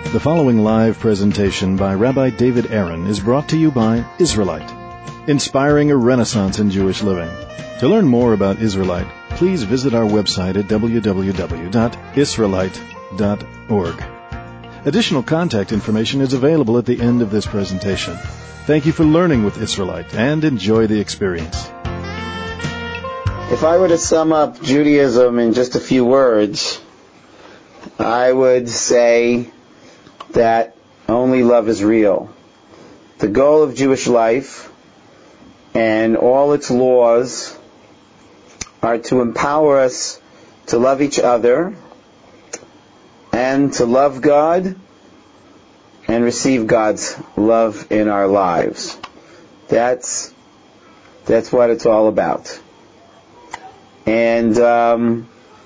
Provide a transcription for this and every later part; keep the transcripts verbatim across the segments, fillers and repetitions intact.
The following live presentation by Rabbi David Aaron is brought to you by Israelite, inspiring a renaissance in Jewish living. To learn more about Israelite, please visit our website at w w w dot israelite dot org. Additional contact information is available at the end of this presentation. Thank you for learning with Israelite and enjoy the experience. If I were to sum up Judaism in just a few words, I would say that only love is real. The goal of Jewish life and all its laws are to empower us to love each other and to love God and receive God's love in our lives. That's that's what it's all about. And um,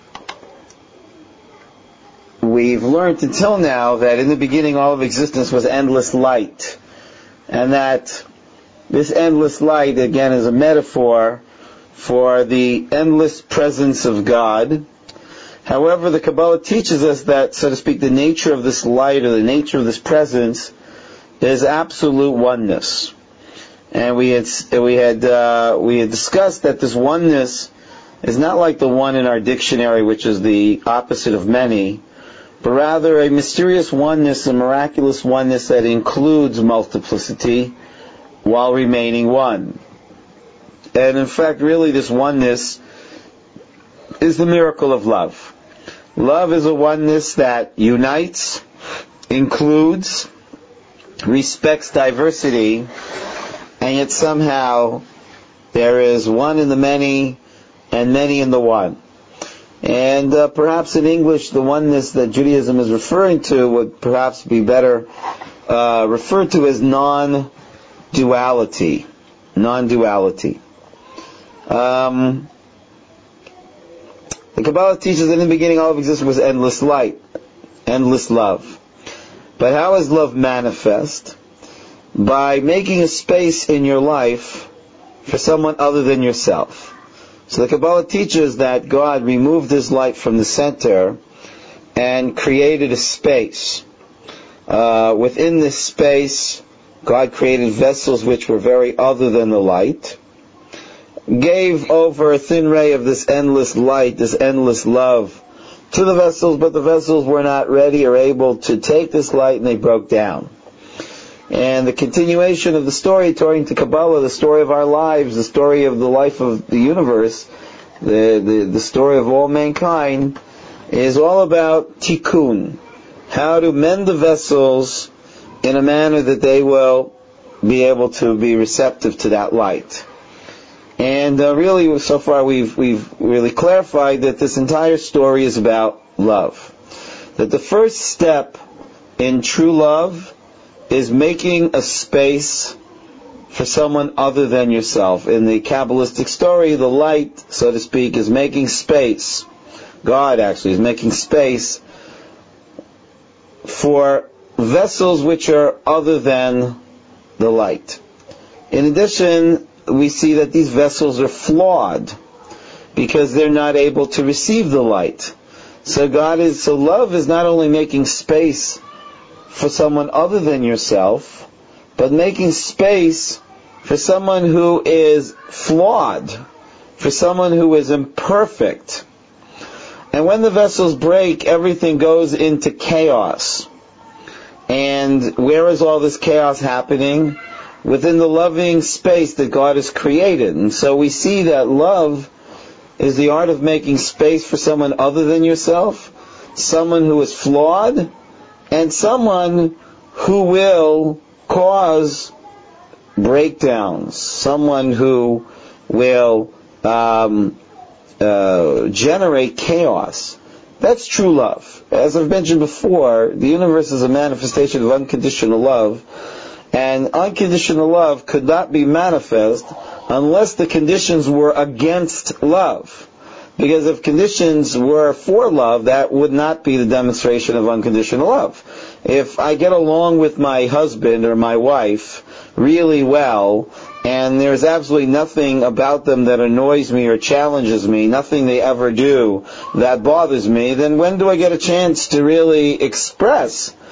we've learned until now that in the beginning all of existence was endless light. And that this endless light, again, is a metaphor for the endless presence of God. However, the Kabbalah teaches us that, so to speak, the nature of this light or the nature of this presence is absolute oneness. And we had we had uh, we had discussed that this oneness is not like the one in our dictionary, which is the opposite of many, but rather a mysterious oneness, a miraculous oneness that includes multiplicity while remaining one. And in fact, really this oneness is the miracle of love. Love is a oneness that unites, includes, respects diversity, and yet somehow there is one in the many and many in the one. And uh, perhaps in English, the oneness that Judaism is referring to would perhaps be better uh, referred to as non-duality. Non-duality. Um, the Kabbalah teaches that in the beginning all of existence was endless light, endless love. But how is love manifest? By making a space in your life for someone other than yourself. So the Kabbalah teaches that God removed His light from the center and created a space. Uh, within this space, God created vessels which were very other than the light, gave over a thin ray of this endless light, this endless love, to the vessels, but the vessels were not ready or able to take this light and they broke down. And the continuation of the story, according to Kabbalah, the story of our lives, the story of the life of the universe, the, the, the story of all mankind, is all about tikkun, how to mend the vessels in a manner that they will be able to be receptive to that light. And uh, really, so far we've we've really clarified that this entire story is about love. That the first step in true love is making a space for someone other than yourself. In the Kabbalistic story, the light, so to speak, is making space. God actually is making space for vessels which are other than the light. In addition, we see that these vessels are flawed because they're not able to receive the light. So God is, so love is not only making space for someone other than yourself, but making space for someone who is flawed, for someone who is imperfect. And when the vessels break, everything goes into chaos. And where is all this chaos happening? Within the loving space that God has created. And so we see that love is the art of making space for someone other than yourself, someone who is flawed, and someone who will cause breakdowns, someone who will um, uh, generate chaos. That's true love. As I've mentioned before, the universe is a manifestation of unconditional love, and unconditional love could not be manifest unless the conditions were against love. Because if conditions were for love, that would not be the demonstration of unconditional love. If I get along with my husband or my wife really well, and there's absolutely nothing about them that annoys me or challenges me, nothing they ever do that bothers me, then when do I get a chance to really express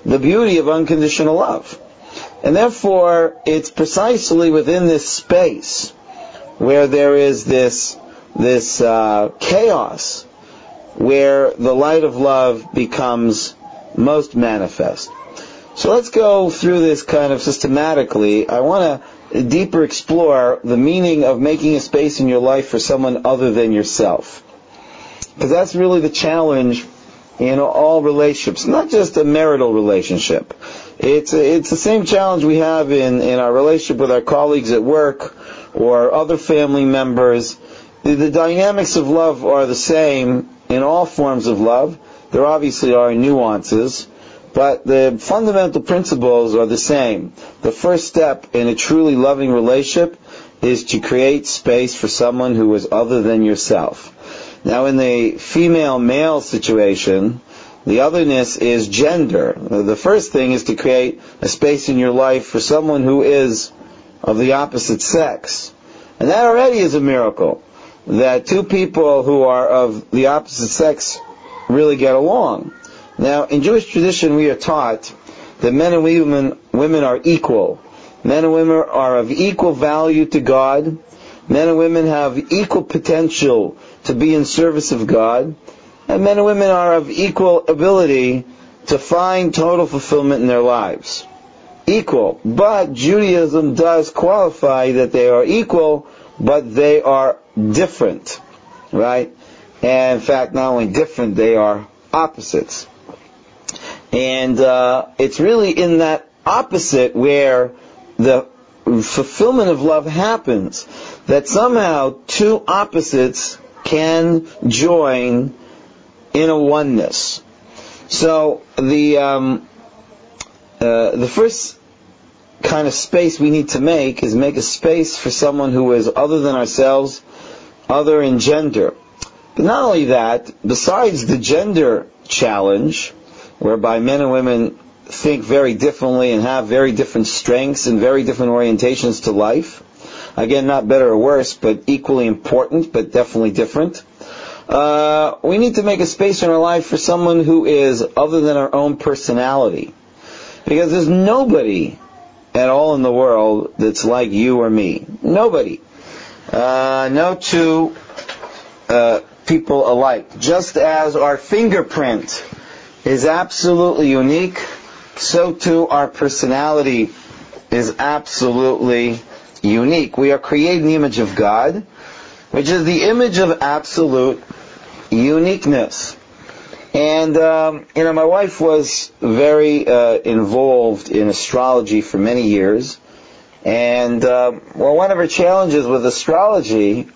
the beauty of unconditional love. And therefore, it's precisely within this space where there is this this uh, chaos, where the light of love becomes most manifest. So let's go through this kind of systematically. I want to deeper explore the meaning of making a space in your life for someone other than yourself. Because that's really the challenge in all relationships, not just a marital relationship. It's it's the same challenge we have in, in our relationship with our colleagues at work or other family members. The, the dynamics of love are the same in all forms of love. There obviously are nuances, but the fundamental principles are the same. The first step in a truly loving relationship is to create space for someone who is other than yourself. Now, in the female-male situation, the otherness is gender. The first thing is to create a space in your life for someone who is of the opposite sex. And that already is a miracle, that two people who are of the opposite sex really get along. Now, in Jewish tradition, we are taught that men and women, women are equal. Men and women are of equal value to God. Men and women have equal potential to be in service of God. And men and women are of equal ability to find total fulfillment in their lives. Equal. But Judaism does qualify that they are equal, but they are different. Right? And in fact, not only different, they are opposites. And uh, it's really in that opposite where the fulfillment of love happens, that somehow two opposites can join in a oneness. So the um, uh, the first kind of space we need to make is make a space for someone who is other than ourselves, other in gender. But not only that, besides the gender challenge, whereby men and women think very differently and have very different strengths and very different orientations to life. Again, not better or worse, but equally important, but definitely different. Uh, we need to make a space in our life for someone who is other than our own personality. Because there's nobody at all in the world that's like you or me. Nobody. Uh, no two uh, people alike. Just as our fingerprint is absolutely unique, so too our personality is absolutely unique. We are created in the image of God, which is the image of absolute uniqueness. And, um, you know, my wife was very uh, involved in astrology for many years. And, uh, well, one of her challenges with astrology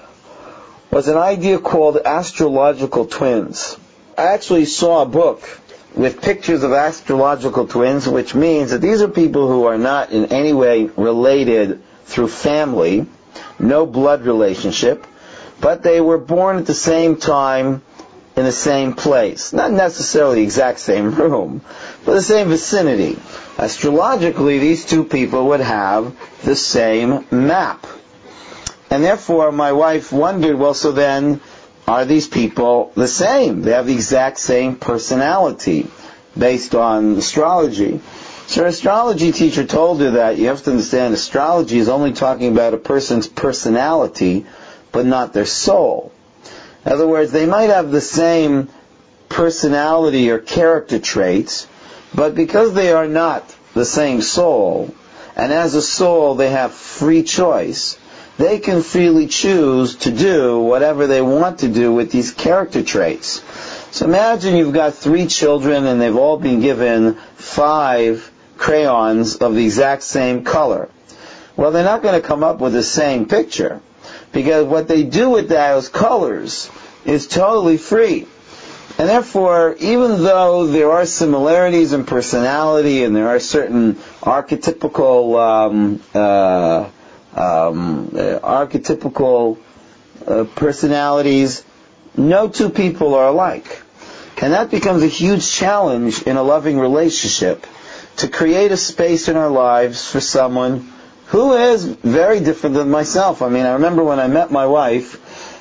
was an idea called astrological twins. I actually saw a book with pictures of astrological twins, which means that these are people who are not in any way related through family, no blood relationship, but they were born at the same time in the same place. Not necessarily the exact same room, but the same vicinity. Astrologically, these two people would have the same map. And therefore, my wife wondered, well, so then, are these people the same? They have the exact same personality based on astrology. So her astrology teacher told her that you have to understand astrology is only talking about a person's personality, but not their soul. In other words, they might have the same personality or character traits, but because they are not the same soul, and as a soul they have free choice, they can freely choose to do whatever they want to do with these character traits. So imagine you've got three children and they've all been given five crayons of the exact same color. Well, they're not going to come up with the same picture, because what they do with those colors is totally free. And therefore, even though there are similarities in personality and there are certain archetypical um, uh, um, uh, archetypical uh, personalities, no two people are alike. And that becomes a huge challenge in a loving relationship, to create a space in our lives for someone who is very different than myself. I mean, I remember when I met my wife,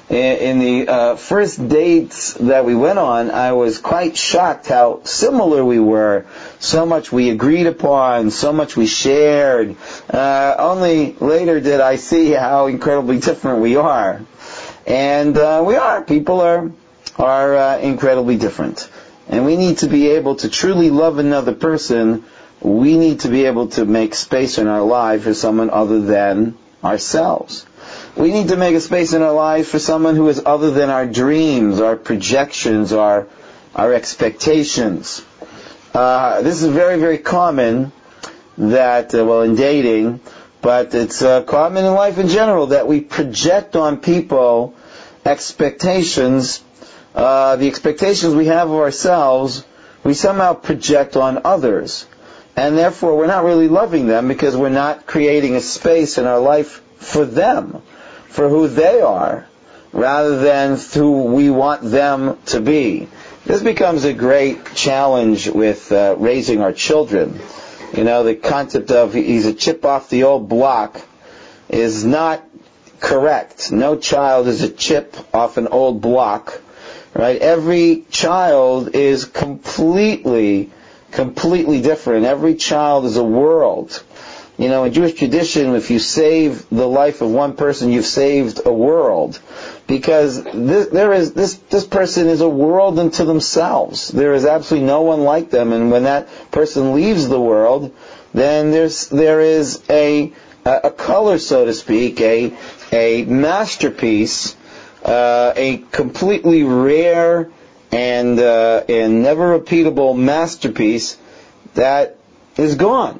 In the uh, first dates that we went on, I was quite shocked how similar we were. So much we agreed upon, so much we shared. Uh, only later did I see how incredibly different we are. And uh, we are. People are, are uh, incredibly different. And we need to be able to truly love another person. We need to be able to make space in our life for someone other than ourselves. We need to make a space in our life for someone who is other than our dreams, our projections, our our expectations. Uh, this is very, very common that, uh, well, in dating, but it's uh, common in life in general that we project on people expectations, uh, the expectations we have of ourselves, we somehow project on others. And therefore we're not really loving them because we're not creating a space in our life for them, for who they are, rather than who we want them to be. This becomes a great challenge with uh, raising our children. You know, the concept of he's a chip off the old block is not correct. No child is a chip off an old block, right? Every child is completely, completely different. Every child is a world. You know, in Jewish tradition, if you save the life of one person, you've saved a world. Because this, there is, this, this person is a world unto themselves. There is absolutely no one like them. And when that person leaves the world, then there's, there is a, a color, so to speak, a, a masterpiece, uh, a completely rare and, uh, and never repeatable masterpiece that is gone.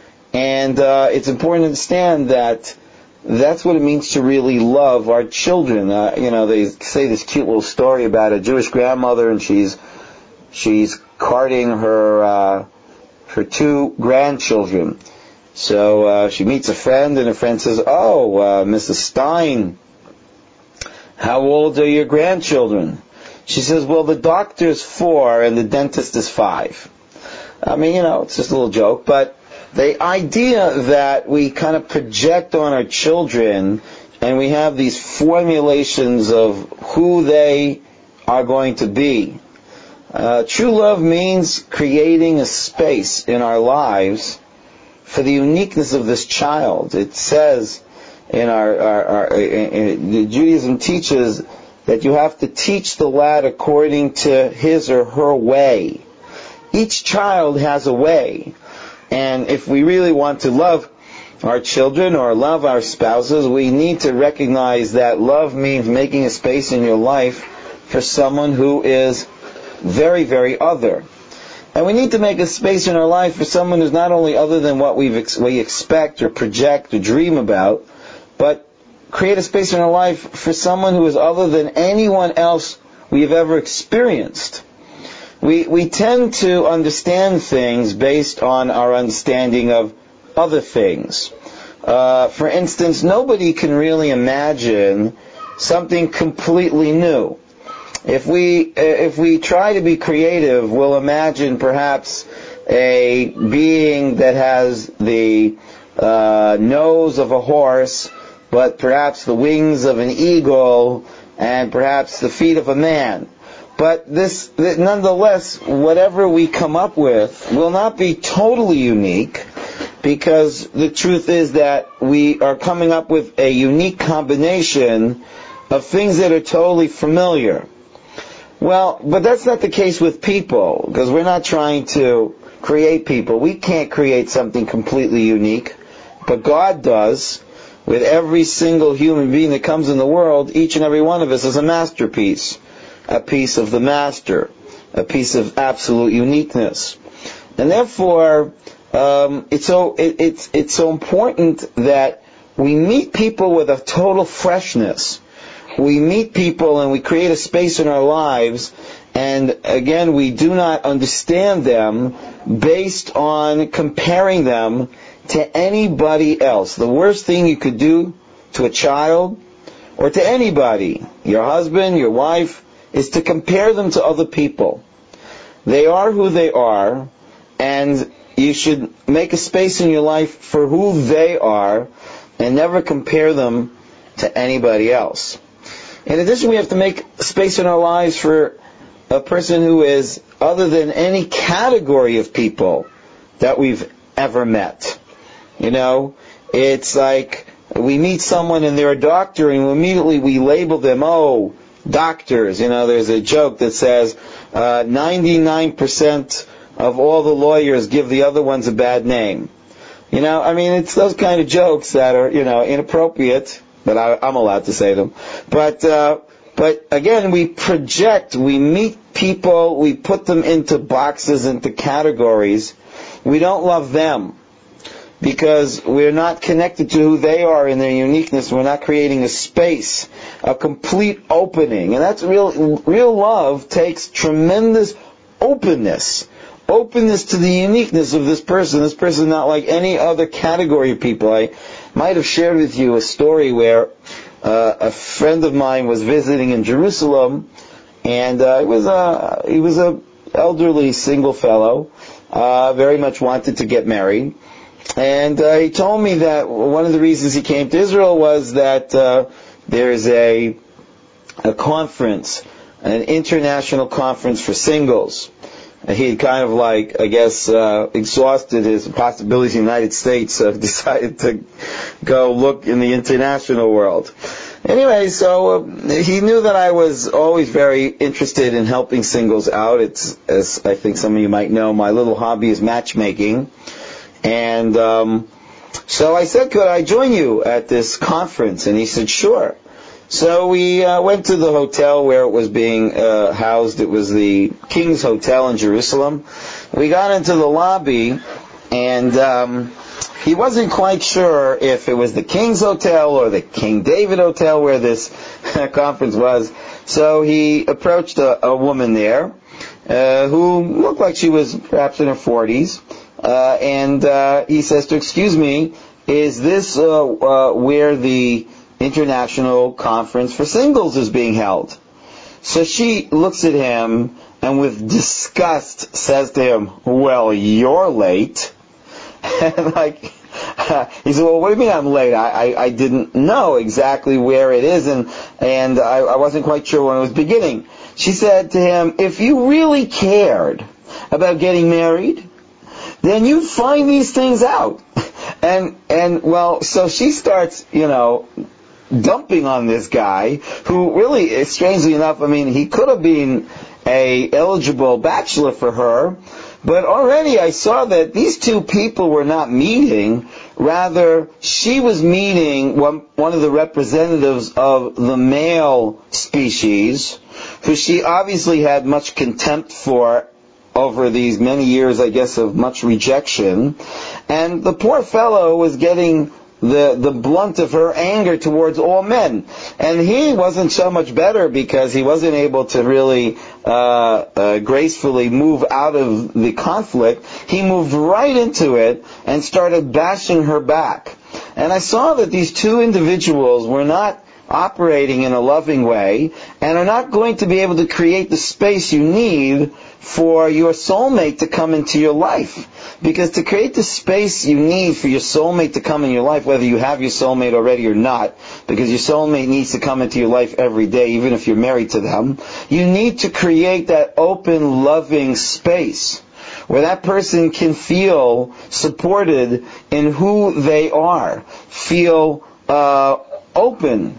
And uh, it's important to understand that that's what it means to really love our children. Uh, you know, they say this cute little story about a Jewish grandmother, and she's she's carting her uh, her two grandchildren. So uh, she meets a friend, and a friend says, "Oh, uh, Missus Stein, how old are your grandchildren?" She says, "Well, the doctor's four, and the dentist is five." I mean, you know, it's just a little joke, but the idea that we kind of project on our children and we have these formulations of who they are going to be. Uh, true love means creating a space in our lives for the uniqueness of this child. It says in our, our, our in, in, Judaism teaches that you have to teach the lad according to his or her way. Each child has a way. And if we really want to love our children or love our spouses, we need to recognize that love means making a space in your life for someone who is very, very other. And we need to make a space in our life for someone who's not only other than what we've ex- we expect or project or dream about, but create a space in our life for someone who is other than anyone else we have ever experienced. We we tend to understand things based on our understanding of other things. Uh, for instance, nobody can really imagine something completely new. If we if we try to be creative, we'll imagine perhaps a being that has the uh, nose of a horse, but perhaps the wings of an eagle, and perhaps the feet of a man. But this, nonetheless, whatever we come up with will not be totally unique, because the truth is that we are coming up with a unique combination of things that are totally familiar. Well, but that's not the case with people, because we're not trying to create people. We can't create something completely unique, but God does. With every single human being that comes in the world, each and every one of us is a masterpiece. A piece of the master, a piece of absolute uniqueness, and therefore um, it's so it, it's it's so important that we meet people with a total freshness. We meet people and we create a space in our lives, and again, we do not understand them based on comparing them to anybody else. The worst thing you could do to a child or to anybody, your husband, your wife, is to compare them to other people. They are who they are, and you should make a space in your life for who they are and never compare them to anybody else. In addition, we have to make space in our lives for a person who is other than any category of people that we've ever met. You know, it's like we meet someone and they're a doctor and immediately we label them, oh, doctors. You know, there's a joke that says uh, ninety-nine percent of all the lawyers give the other ones a bad name. You know, I mean, it's those kind of jokes that are, you know, inappropriate, but I, I'm allowed to say them. But, uh, but again, we project, we meet people, we put them into boxes, into categories. We don't love them because we're not connected to who they are in their uniqueness. We're not creating a space, a complete opening. And that's real, real love takes tremendous openness. Openness to the uniqueness of this person. This person is not like any other category of people. I might have shared with you a story where uh, a friend of mine was visiting in Jerusalem, and uh, he was a he was a elderly single fellow, uh, very much wanted to get married, and uh, he told me that one of the reasons he came to Israel was that uh, there's a a conference, an international conference for singles. He had kind of like, I guess, uh, exhausted his possibilities in the United States, so decided to go look in the international world. Anyway, so uh, he knew that I was always very interested in helping singles out. It's, as I think some of you might know, my little hobby is matchmaking. And um, so I said, could I join you at this conference? And he said, sure. So we uh, went to the hotel where it was being uh, housed. It was the King's Hotel in Jerusalem. We got into the lobby, and um, he wasn't quite sure if it was the King's Hotel or the King David Hotel where this conference was. So he approached a, a woman there uh, who looked like she was perhaps in her forties, uh, and uh, he says to, excuse me, is this uh, uh, where the International Conference for Singles is being held? So she looks at him and with disgust says to him, well, you're late. And like, uh, he said, well, what do you mean I'm late? I, I, I didn't know exactly where it is, and, and I, I wasn't quite sure when it was beginning. She said to him, if you really cared about getting married, then you'd find these things out. And, and, well, so she starts, you know, dumping on this guy who really, strangely enough, I mean, he could have been a eligible bachelor for her, but already I saw that these two people were not meeting. Rather, she was meeting one, one of the representatives of the male species, who she obviously had much contempt for over these many years, I guess, of much rejection. And the poor fellow was getting the the blunt of her anger towards all men. And he wasn't so much better because he wasn't able to really uh, uh, gracefully move out of the conflict. He moved right into it and started bashing her back. And I saw that these two individuals were not operating in a loving way and are not going to be able to create the space you need for your soulmate to come into your life. Because to create the space you need for your soulmate to come in your life, whether you have your soulmate already or not, because your soulmate needs to come into your life every day, even if you're married to them, you need to create that open, loving space where that person can feel supported in who they are, feel uh, open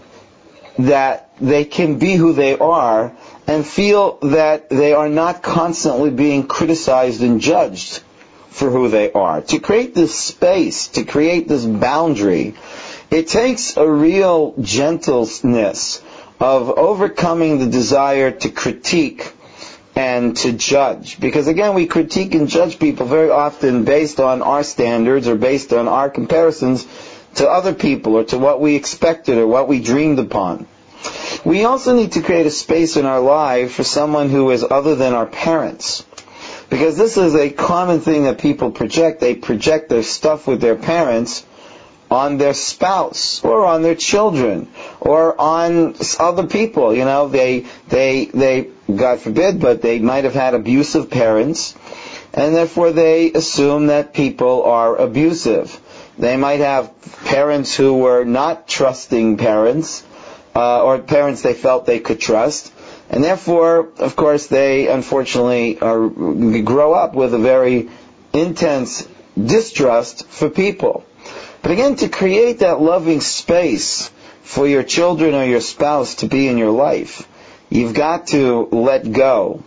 that they can be who they are, and feel that they are not constantly being criticized and judged for who they are. To create this space, to create this boundary, it takes a real gentleness of overcoming the desire to critique and to judge. Because again, we critique and judge people very often based on our standards or based on our comparisons to other people or to what we expected or what we dreamed upon. We also need to create a space in our life for someone who is other than our parents. Because this is a common thing that people project. They project their stuff with their parents on their spouse or on their children or on other people. You know, they, they, they, God forbid, but they might have had abusive parents, and therefore they assume that people are abusive. They might have parents who were not trusting parents, uh, or parents they felt they could trust. And therefore, of course, they unfortunately are, grow up with a very intense distrust for people. But again, to create that loving space for your children or your spouse to be in your life, you've got to let go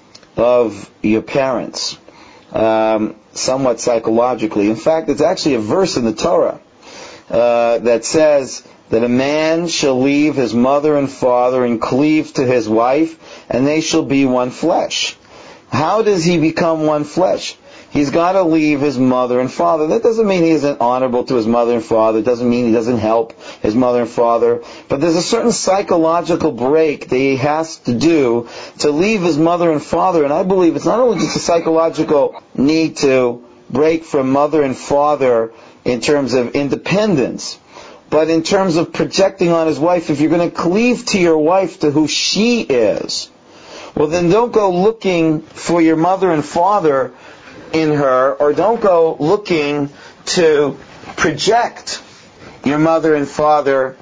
of your parents, um, somewhat psychologically. In fact, it's actually a verse in the Torah uh, that says that a man shall leave his mother and father and cleave to his wife, and they shall be one flesh. How does he become one flesh? He's got to leave his mother and father. That doesn't mean he isn't honorable to his mother and father. It doesn't mean he doesn't help his mother and father. But there's a certain psychological break that he has to do to leave his mother and father. And I believe it's not only just a psychological need to break from mother and father in terms of independence, but in terms of projecting on his wife. If you're going to cleave to your wife, to who she is, well then don't go looking for your mother and father in her, or don't go looking to project your mother and father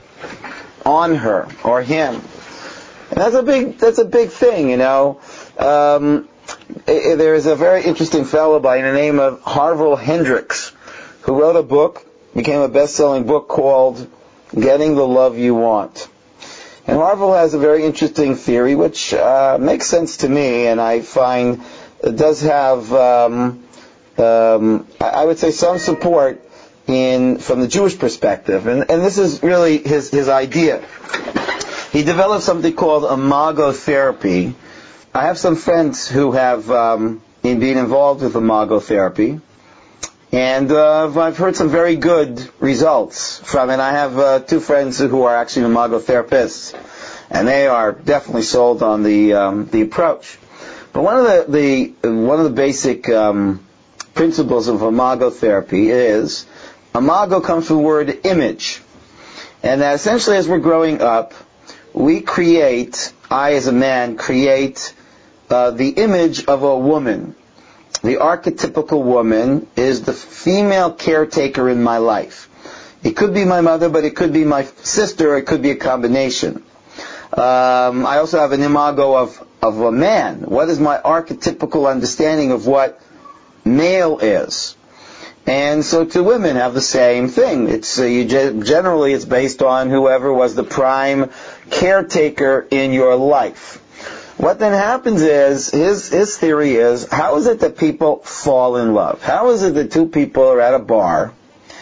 on her or him. And that's a big, that's a big thing, you know. Um, there's a very interesting fellow by the name of Harville Hendricks who wrote a book, became a best-selling book called Getting the Love You Want. And Harville has a very interesting theory, which uh, makes sense to me, and I find it does have, um, um, I would say, some support in from the Jewish perspective. And, and this is really his, his idea. He developed something called imago therapy. I have some friends who have um, been involved with imago therapy. And uh, I've heard some very good results from it. I have uh, two friends who are actually imago therapists, and they are definitely sold on the um, the approach. But one of the, the one of the basic um, principles of imago therapy is imago comes from the word image, and that essentially as we're growing up, we create, I as a man create uh, the image of a woman. The archetypical woman is the female caretaker in my life. It could be my mother, but it could be my sister, or it could be a combination. Um, I also have an imago of, of a man. What is my archetypical understanding of what male is? And so two women have the same thing. It's uh, you ge- generally it's based on whoever was the prime caretaker in your life. What then happens is, his his theory is, how is it that people fall in love? How is it that two people are at a bar,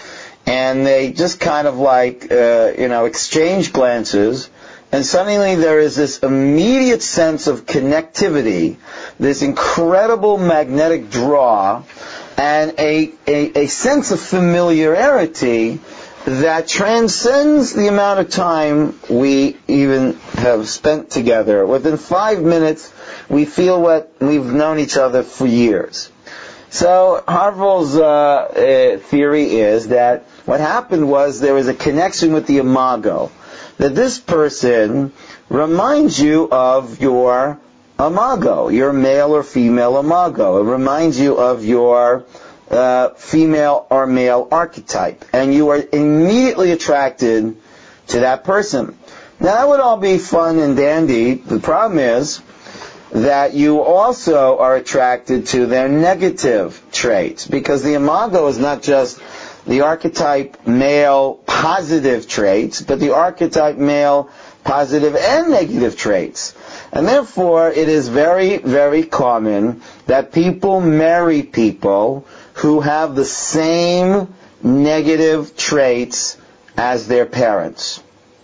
and they just kind of like, uh, you know, exchange glances, and suddenly there is this immediate sense of connectivity, this incredible magnetic draw, and a, a, a sense of familiarity that transcends the amount of time we even have spent together. Within five minutes, we feel what we've known each other for years. So Harville's uh, uh, theory is that what happened was there was a connection with the imago, that this person reminds you of your imago, your male or female imago. It reminds you of your Uh, female or male archetype, and you are immediately attracted to that person. Now that would all be fun and dandy. The problem is that you also are attracted to their negative traits, because the imago is not just the archetype male positive traits, but the archetype male positive and negative traits. And therefore it is very, very common that people marry people who have the same negative traits as their parents.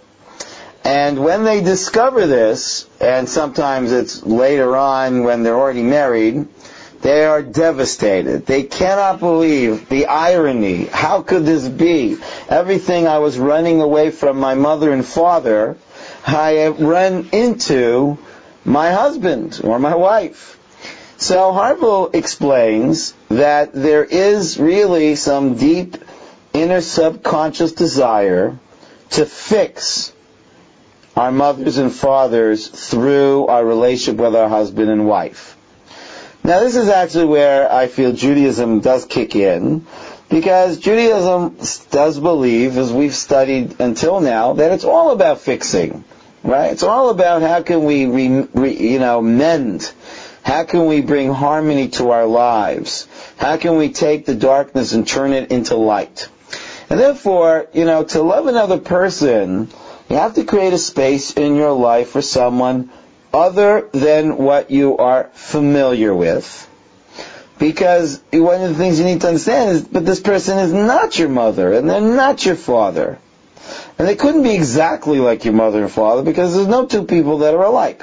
And when they discover this, and sometimes it's later on when they're already married, they are devastated. They cannot believe the irony. How could this be? Everything I was running away from my mother and father, I have run into my husband or my wife. So Harville explains that there is really some deep inner subconscious desire to fix our mothers and fathers through our relationship with our husband and wife. Now this is actually where I feel Judaism does kick in, Because Judaism does believe, as we've studied until now, that it's all about fixing, right? It's all about how can we, re, re, you know, mend. How can we bring harmony to our lives? How can we take the darkness and turn it into light? And therefore, you know, to love another person, you have to create a space in your life for someone other than what you are familiar with. Because one of the things you need to understand is, but this person is not your mother, and they're not your father. And they couldn't be exactly like your mother and father, because there's no two people that are alike.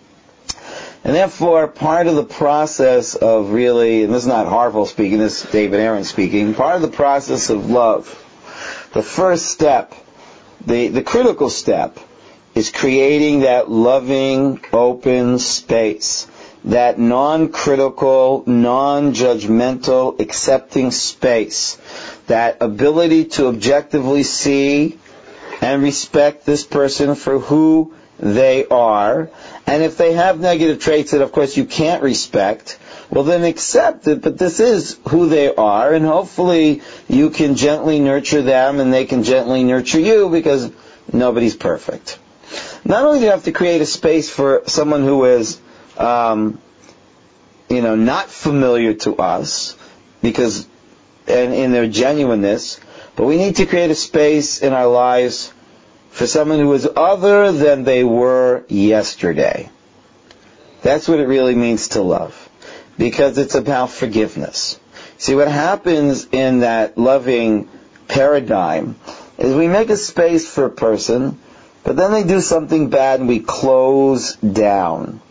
And therefore, part of the process of really, and this is not Harville speaking, this is David Aaron speaking, part of the process of love, the first step, the, the critical step, is creating that loving, open space. That non-critical, non-judgmental, accepting space. That ability to objectively see and respect this person for who they are. And if they have negative traits that, of course, you can't respect, well, then accept it, but this is who they are, and hopefully you can gently nurture them and they can gently nurture you, because nobody's perfect. Not only do you have to create a space for someone who is Um, you know, not familiar to us, because, and in their genuineness, but we need to create a space in our lives for someone who is other than they were yesterday. That's what it really means to love, because it's about forgiveness. See, what happens in that loving paradigm is we make a space for a person, but then they do something bad and we close down.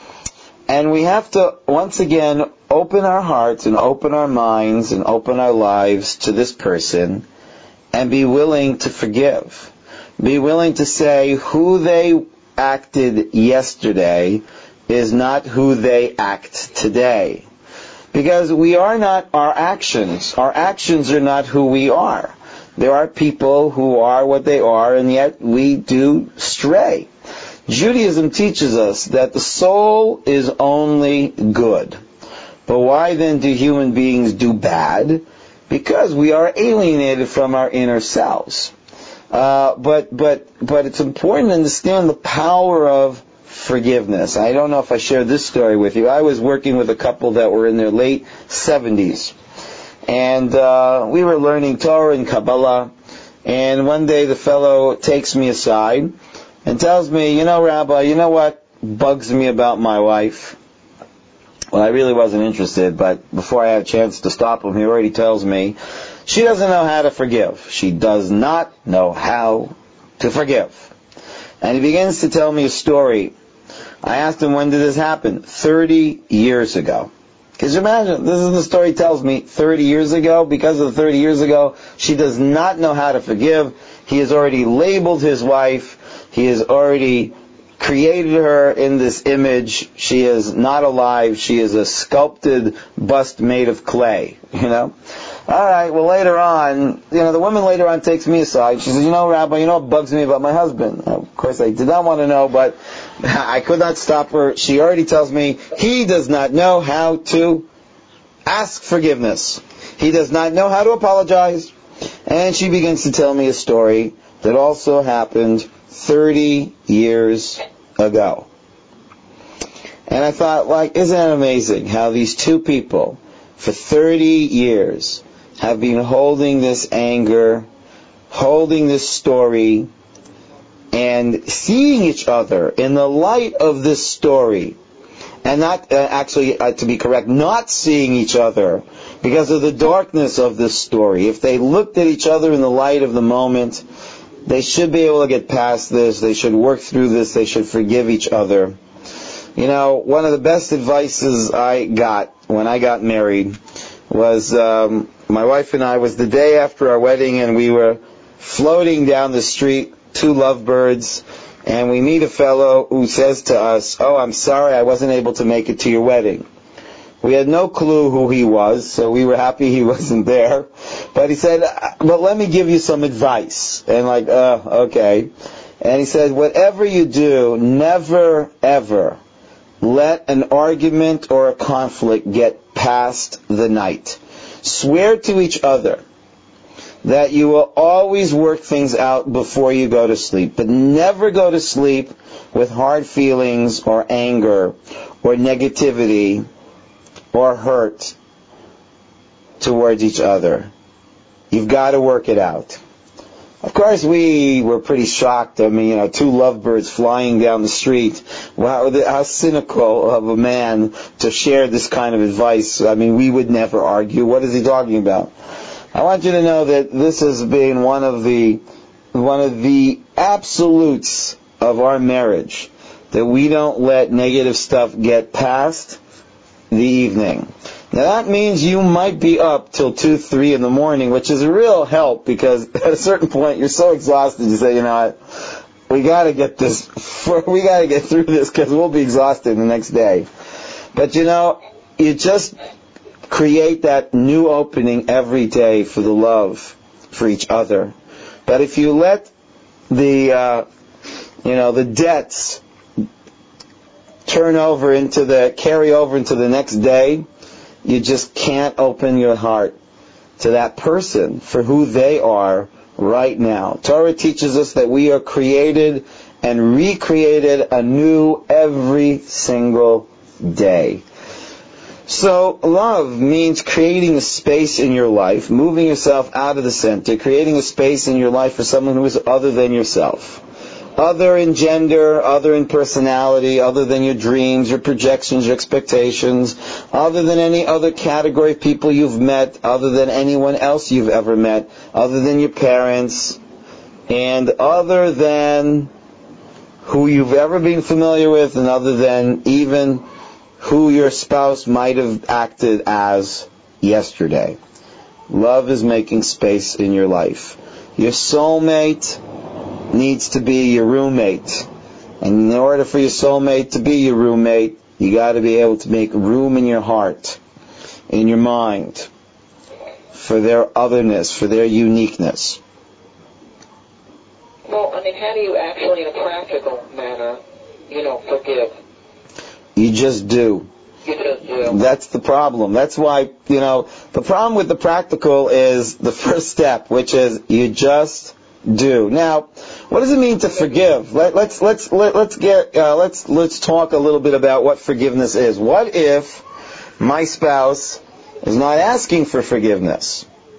And we have to, once again, open our hearts and open our minds and open our lives to this person and be willing to forgive. Be willing to say who they acted yesterday is not who they act today. Because we are not our actions. Our actions are not who we are. There are people who are what they are, and yet we do stray. Judaism teaches us that the soul is only good. But why then do human beings do bad? Because we are alienated from our inner selves. Uh, but but but it's important to understand the power of forgiveness. I don't know if I shared this story with you. I was working with a couple that were in their late seventies. And uh, we were learning Torah and Kabbalah. And one day the fellow takes me aside and tells me, you know, Rabbi, you know what bugs me about my wife? Well, I really wasn't interested, but before I had a chance to stop him, he already tells me, she doesn't know how to forgive. She does not know how to forgive. And he begins to tell me a story. I asked him, when did this happen? thirty years ago. Because imagine, this is the story he tells me, thirty years ago, because of the thirty years ago, she does not know how to forgive. He has already labeled his wife. He has already created her in this image. She is not alive. She is a sculpted bust made of clay, you know. All right, well, later on, you know, the woman later on takes me aside. She says, you know, Rabbi, you know what bugs me about my husband? Of course, I did not want to know, but I could not stop her. She already tells me he does not know how to ask forgiveness. He does not know how to apologize. And she begins to tell me a story that also happened thirty years ago. And I thought, like, isn't it amazing how these two people, for thirty years, have been holding this anger, holding this story, and seeing each other in the light of this story, and not, uh, actually, uh, to be correct, not seeing each other because of the darkness of this story. If they looked at each other in the light of the moment, they should be able to get past this, they should work through this, they should forgive each other. You know, one of the best advices I got when I got married was, um, my wife and I, was the day after our wedding, and we were floating down the street, two lovebirds, and we meet a fellow who says to us, oh, I'm sorry I wasn't able to make it to your wedding. We had no clue who he was, so we were happy he wasn't there. But he said, but let me give you some advice. And like, uh, okay. And he said, whatever you do, never, ever let an argument or a conflict get past the night. Swear to each other that you will always work things out before you go to sleep, but never go to sleep with hard feelings or anger or negativity or hurt towards each other. You've got to work it out. Of course, we were pretty shocked. I mean, you know, two lovebirds flying down the street. Wow, how cynical of a man to share this kind of advice. I mean, we would never argue. What is he talking about? I want you to know that this has been one of the one of the absolutes of our marriage, that we don't let negative stuff get past the evening. Now that means you might be up till two, three in the morning, which is a real help, because at a certain point you're so exhausted you say, you know what, we gotta get this, we gotta get through this because we'll be exhausted the next day. But you know, you just create that new opening every day for the love for each other. But if you let the, uh, you know, the debts turn over into the, carry over into the next day, you just can't open your heart to that person for who they are right now. Torah teaches us that we are created and recreated anew every single day. So love means creating a space in your life, moving yourself out of the center, creating a space in your life for someone who is other than yourself. Other in gender, other in personality, other than your dreams, your projections, your expectations, other than any other category of people you've met, other than anyone else you've ever met, other than your parents, and other than who you've ever been familiar with, and other than even who your spouse might have acted as yesterday. Love is making space in your life. Your soulmate needs to be your roommate. And in order for your soulmate to be your roommate, you got to be able to make room in your heart, in your mind, for their otherness, for their uniqueness. Well, I mean, how do you actually, in a practical manner, you know, forgive? You just do. You just do. That's the problem. That's why, you know, the problem with the practical is the first step, which is you just do. Now, what does it mean to forgive? Let, let's let's let, let's get uh, let's let's talk a little bit about what forgiveness is. What if my spouse is not asking for forgiveness?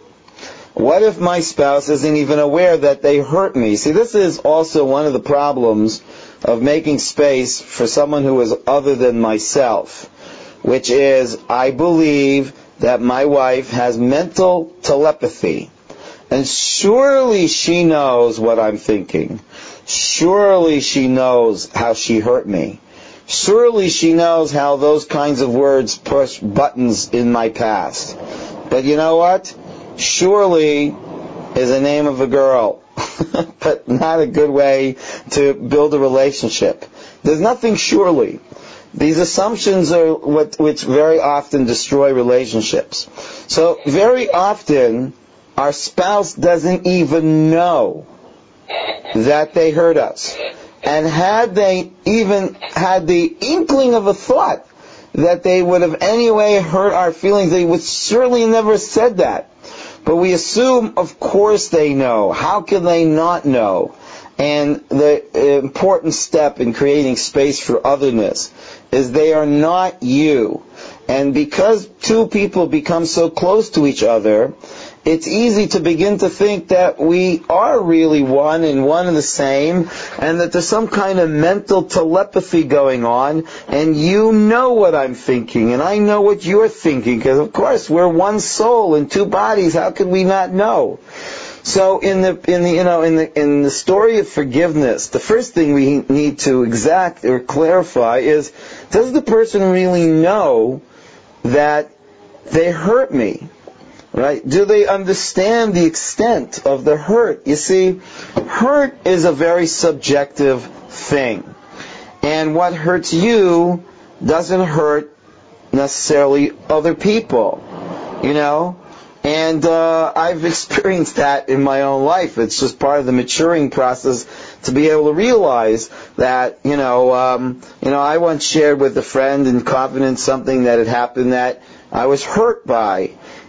What if my spouse isn't even aware that they hurt me? See, this is also one of the problems of making space for someone who is other than myself, which is I believe that my wife has mental telepathy. And surely she knows what I'm thinking. Surely she knows how she hurt me. Surely she knows how those kinds of words push buttons in my past. But you know what? Surely is the name of a girl, but not a good way to build a relationship. There's nothing surely. These assumptions are what which very often destroy relationships. So very often our spouse doesn't even know that they hurt us. And had they even had the inkling of a thought that they would have anyway hurt our feelings, they would certainly never have said that. But we assume, of course they know. How can they not know? And the important step in creating space for otherness is they are not you. And because two people become so close to each other, it's easy to begin to think that we are really one and one and the same, and that there's some kind of mental telepathy going on, and you know what I'm thinking, and I know what you're thinking, because of course we're one soul in two bodies. How could we not know? So in the in the you know in the in the story of forgiveness, the first thing we need to exact or clarify is: does the person really know that they hurt me? Right? Do they understand the extent of the hurt? You see, hurt is a very subjective thing. And what hurts you doesn't hurt necessarily other people. You know? And uh, I've experienced that in my own life. It's just part of the maturing process to be able to realize that, you know, um, you know, I once shared with a friend in confidence something that had happened that I was hurt by.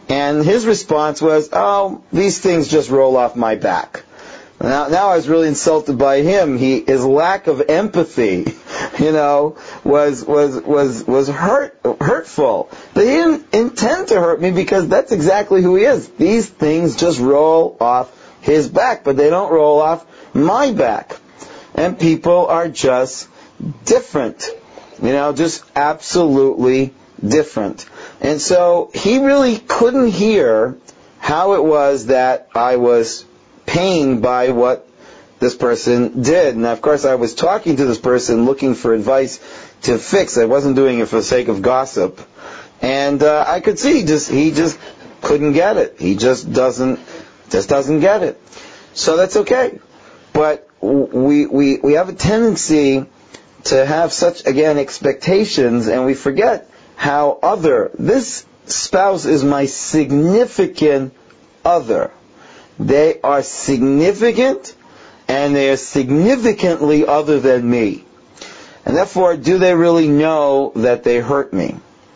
And his response was, oh, these things just roll off my back. Now, now I was really insulted by him. He, his lack of empathy, you know, was was was was hurt hurtful. But he didn't intend to hurt me because that's exactly who he is. These things just roll off his back, but they don't roll off my back. And people are just different, you know, just absolutely different. And so he really couldn't hear how it was that I was pained by what this person did. And of course I was talking to this person looking for advice to fix. I wasn't doing it for the sake of gossip. And uh, I could see just he just couldn't get it. He just doesn't just doesn't get it. So that's okay. But we we we have a tendency to have such, again, expectations, and we forget how other, this spouse is my significant other. They are significant, and they are significantly other than me. And therefore, do they really know that they hurt me?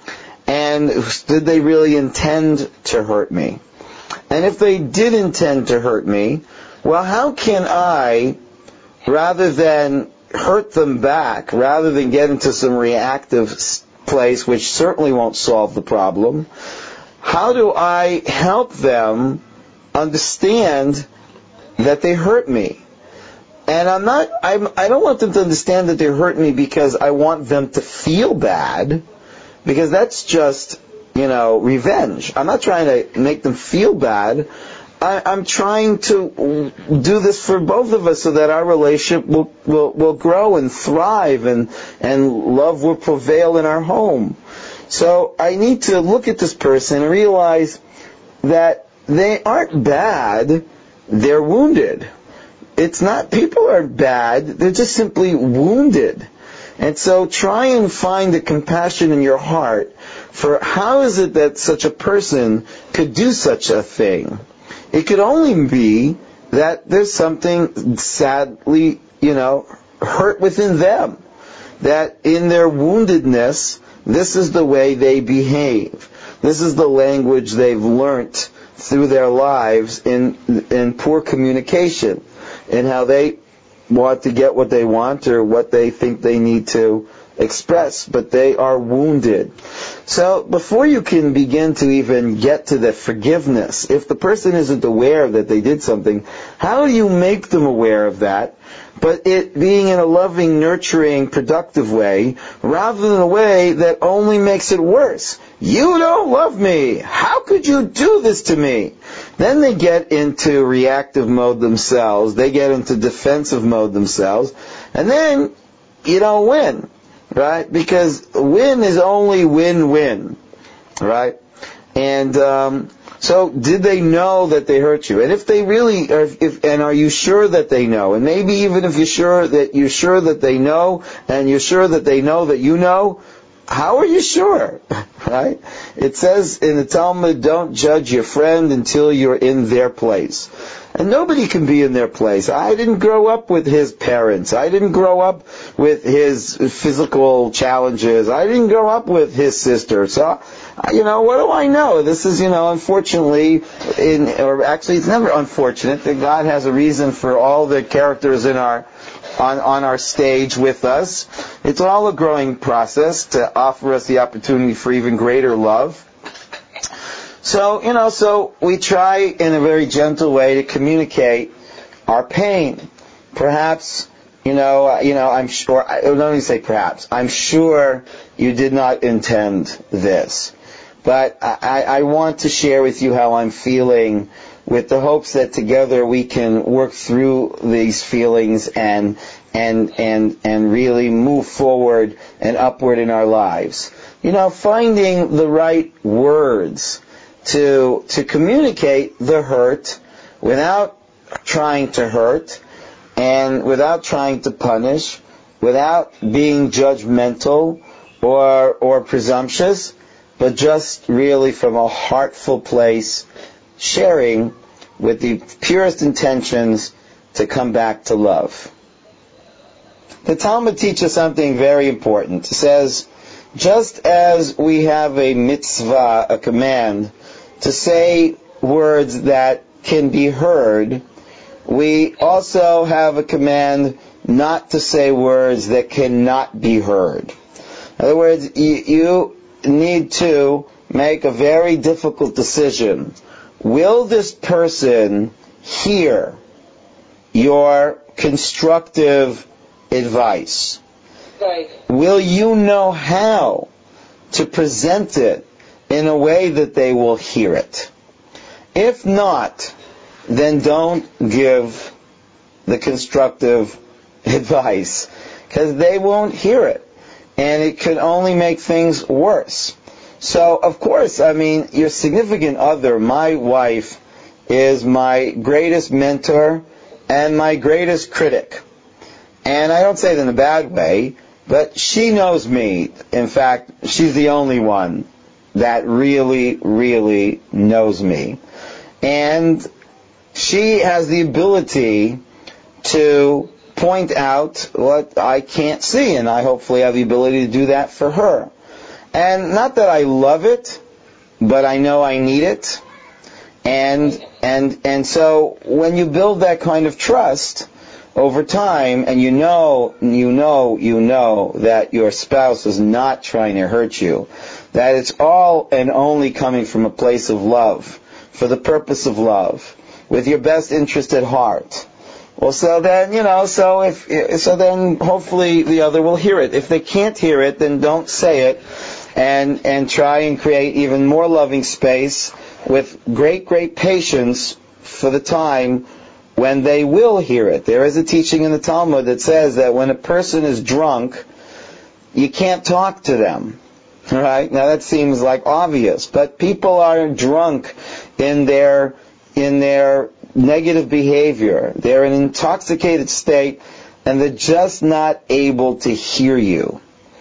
And did they really intend to hurt me? And if they did intend to hurt me, well, how can I, rather than hurt them back, rather than get into some reactive place, which certainly won't solve the problem, how do I help them understand that they hurt me? And I'm not, I'm, I don't want them to understand that they hurt me because I want them to feel bad, because that's just, you know, revenge. I'm not trying to make them feel bad. I, I'm trying to do this for both of us so that our relationship will, will, will grow and thrive, and, and love will prevail in our home. So I need to look at this person and realize that they aren't bad, they're wounded. It's not, people are bad, they're just simply wounded. And so try and find the compassion in your heart for how is it that such a person could do such a thing. It could only be that there's something sadly, you know, hurt within them. That in their woundedness, this is the way they behave. This is the language they've learnt through their lives in in poor communication, in how they want to get what they want or what they think they need to express, but they are wounded. So before you can begin to even get to the forgiveness, if the person isn't aware that they did something, how do you make them aware of that, but it being in a loving, nurturing, productive way, rather than a way that only makes it worse? You don't love me. How could you do this to me? Then they get into reactive mode themselves. They get into defensive mode themselves. And then you don't win, right? Because win is only win-win, right? And um, so did they know that they hurt you? And if they really, are, if, and are you sure that they know? And maybe even if you're sure that you're sure that they know, and you're sure that they know that you know, how are you sure? Right? It says in the Talmud, don't judge your friend until you're in their place. And nobody can be in their place. I didn't grow up with his parents. I didn't grow up with his physical challenges. I didn't grow up with his sister. So, you know, what do I know? This is, you know, unfortunately, in, or actually it's never unfortunate that God has a reason for all the characters in our On, on our stage with us. It's all a growing process to offer us the opportunity for even greater love. So, you know, so we try in a very gentle way to communicate our pain. Perhaps, you know, uh, you know, I'm sure, I, let me say perhaps, I'm sure you did not intend this. But I, I want to share with you how I'm feeling, with the hopes that together we can work through these feelings and and and and really move forward and upward in our lives. You know, finding the right words to to communicate the hurt without trying to hurt and without trying to punish, without being judgmental or or presumptuous, but just really from a heartful place, sharing with the purest intentions to come back to love. The Talmud teaches something very important. It says, just as we have a mitzvah, a command, to say words that can be heard, we also have a command not to say words that cannot be heard. In other words, you, you need to make a very difficult decision. Will this person hear your constructive advice? Right. Will you know how to present it in a way that they will hear it? If not, then don't give the constructive advice, because they won't hear it, and it could only make things worse. So, of course, I mean, your significant other, my wife, is my greatest mentor and my greatest critic. And I don't say it in a bad way, but she knows me. In fact, she's the only one that really, really knows me. And she has the ability to point out what I can't see, and I hopefully have the ability to do that for her. And not that I love it, but I know I need it. And and and so when you build that kind of trust over time, and you know, you know, you know that your spouse is not trying to hurt you, that it's all and only coming from a place of love, for the purpose of love, with your best interest at heart. Well, so then, you know, so if, so then hopefully the other will hear it. If they can't hear it, then don't say it, and, and try and create even more loving space with great, great patience for the time when they will hear it. There is a teaching in the Talmud that says that when a person is drunk, you can't talk to them. Right? Now that seems like obvious, but people are drunk in their, in their negative behavior. They're in an intoxicated state, and they're just not able to hear you.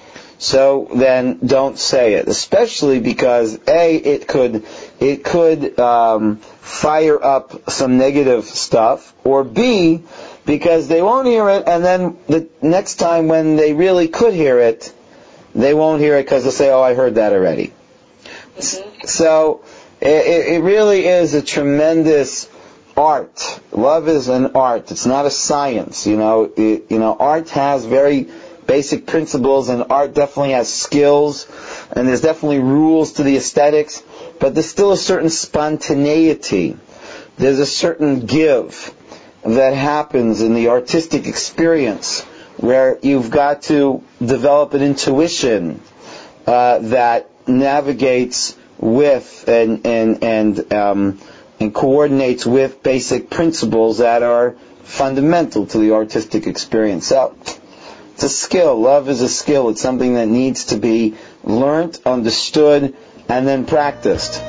So then don't say it, especially because A, it could it could um, fire up some negative stuff, or B, because they won't hear it, and then the next time when they really could hear it, they won't hear it because they'll say, oh, I heard that already. Mm-hmm. So it, it really is a tremendous art. Love is an art. It's not a science. You know, it, you know, art has very basic principles, and art definitely has skills, and there's definitely rules to the aesthetics, but there's still a certain spontaneity. There's a certain give that happens in the artistic experience, where you've got to develop an intuition uh, that navigates with and and and um, and coordinates with basic principles that are fundamental to the artistic experience. So it's a skill. Love is a skill. It's something that needs to be learnt, understood, and then practiced.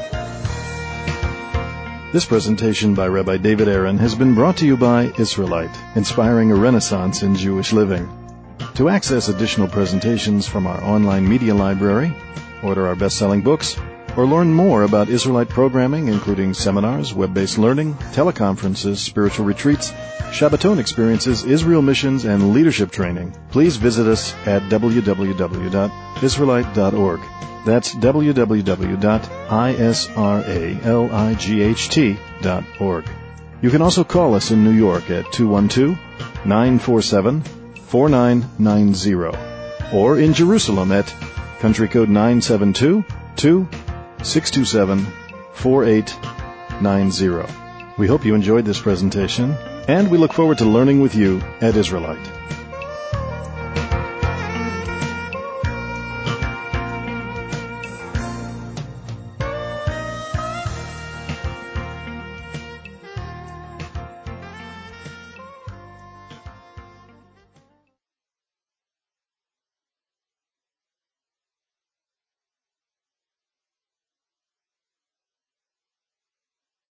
This presentation by Rabbi David Aaron has been brought to you by Israelite, inspiring a renaissance in Jewish living. To access additional presentations from our online media library, order our best-selling books, or learn more about Israelite programming, including seminars, web-based learning, teleconferences, spiritual retreats, Shabbaton experiences, Israel missions, and leadership training, please visit us at w w w dot israelite dot org. That's w w w dot israelight dot org. You can also call us in New York at two one two, nine four seven, four nine nine zero, or in Jerusalem at country code nine seven two, two six two seven, four eight nine zero. We hope you enjoyed this presentation, and we look forward to learning with you at Israelite.